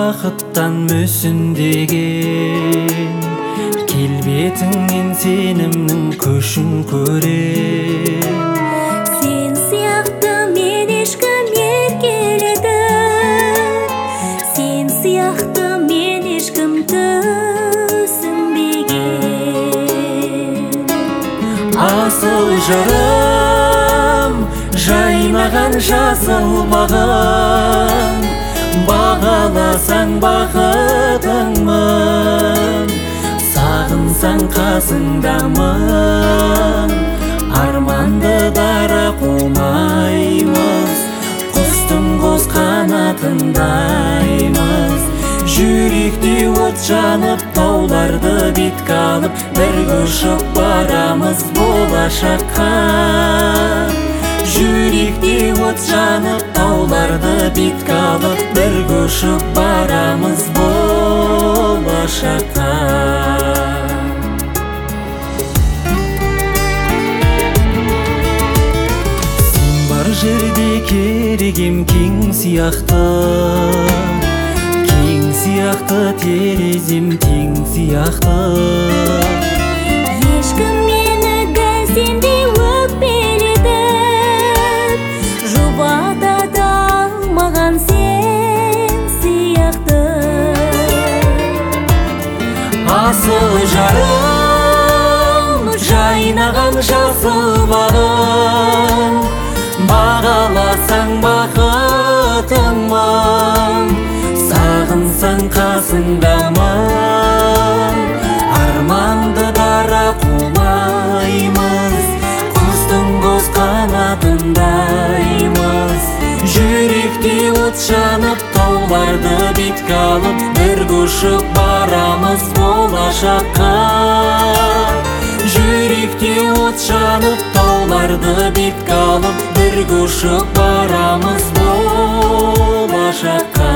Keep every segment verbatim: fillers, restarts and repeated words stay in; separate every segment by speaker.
Speaker 1: бақыттан мүсіндеген, келбетіңнен сенімнің көшін көрем.
Speaker 2: Сен сияқты мен ешкім еркеледі, сен сияқты мен ешкім түсінбеген.
Speaker 1: Асыл жырым, жайнаған жасыл бағым, бағаласаң бақытыңмын, сағынсаң қасыңдамын. Арманды дара қумаймыз, құстың қос қанатындаймыз. Жүректе от жанып, тауларды бетке алып, бірге ұшып барамыз болашаққа. Жүректе от жанып, тауларды бетке алып, бірге ұшып барамыз болашаққа. Сен бар жерде керегем кең сияқты, кең сияқты терезем тең сияқты.
Speaker 2: Ешкім мені дәл сендей өкпелетіп жұбата алмаған сен сияқты.
Speaker 1: Асыл жарым, жайнаған жасыл бағым, бағаласаң бақытыңмын, сағынсаң қасыңдамын. Арманды дара қумаймыз, құстың қос қанатындаймыз. Жүректе от жанып, тауларды бетке алып, бірге ұшып барамыз болашаққа. Жүректе от жанып, тауларды бетке алып, бірге ұшып барамыз болашаққа.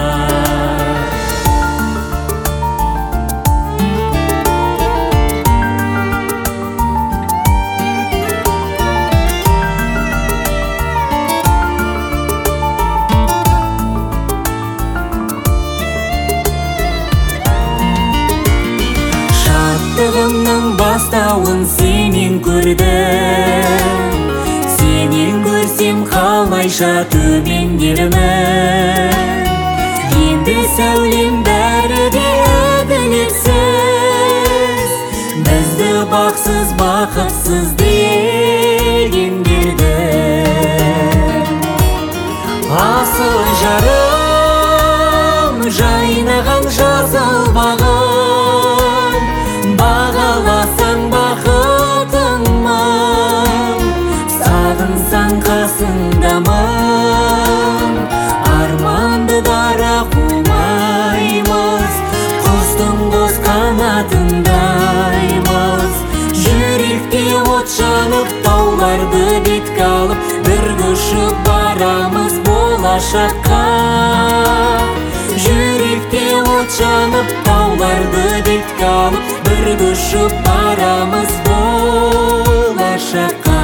Speaker 1: Шаттығымның бастауын сенен көрдім, сенен көрсем қалайша төмендермін. Енді сәулем бәрі де әділетсіз, бізді бақсыз бақытсыз дегендерді. Асыл жарым, жайнаған жасыл бағым, бағаласаң бақытыңмын, сағынсаң қасыңдамын. Арманды дара қумаймыз, құстың қос қанатындаймыз. Жүректе от жанып, тауларды бетке алып, бірге ұшып барамыз болашаққа. Жүректе от жанып, тауларды бетке алып, бірге ұшып барамыз болашаққа.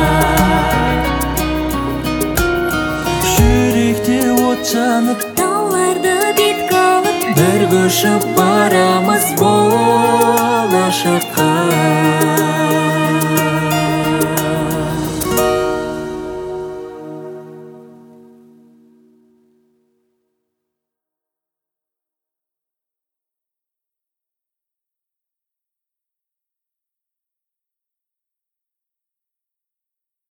Speaker 1: Жүректе от жанып,
Speaker 2: Тауларды бетке алып,
Speaker 1: бірге ұшып барамыз болашаққа.